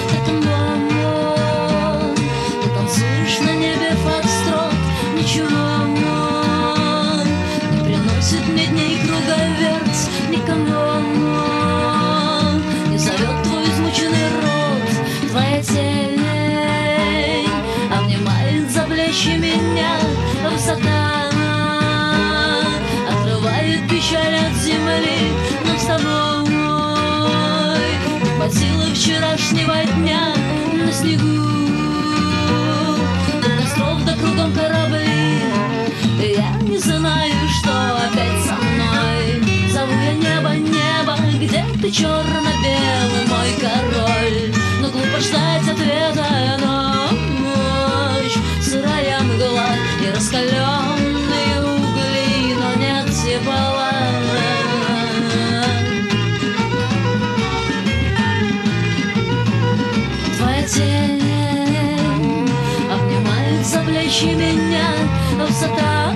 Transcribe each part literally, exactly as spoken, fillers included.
это мама. Ты танцуешь на небе фокстрот, ничего не приносит мне дней круговерть, никому не зовет твой измученный рот. Твоя тень обнимает за плечи меня, высота отрывает печаль от земли. Но с тобой не хватило вчерашнего дня на снегу. До костров, да кругом корабли. Я не знаю, что опять со мной. Зову я небо, небо, где ты, черно-белый мой король? Но глупо ждать ответа, но ночь, сырая мгла и раскаленные угли, но нет тепла. Твоя тень обнимает за плечи меня, высота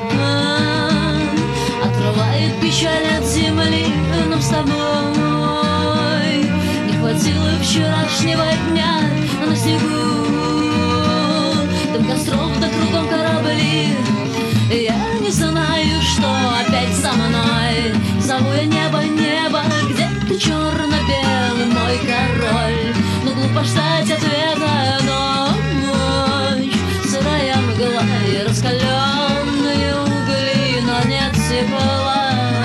отрывает печаль от земли. Но с тобой не хватило вчерашнего дня на снегу. Дым костров, да кругом корабли. Я не знаю, что опять со мной. Зову я небо, небо, где ты, черно-белый мой король? Но глупо ждать ответа, но ночь, сырая мгла и раскаленные угли, но нет тепла.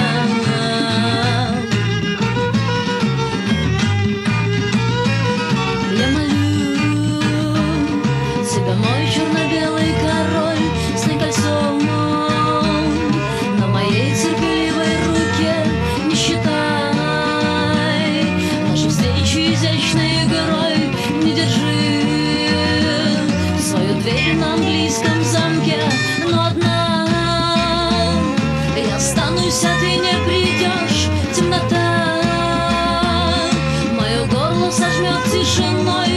Я молю тебя, мой черно-белый король, снег кольцом на моей терпеливой руке. Не считай наши встречи изящной игрой, не держи свою дверь на английском замке. Но одна я останусь, а ты не придешь. Темнота мое горло сожмет тишиной.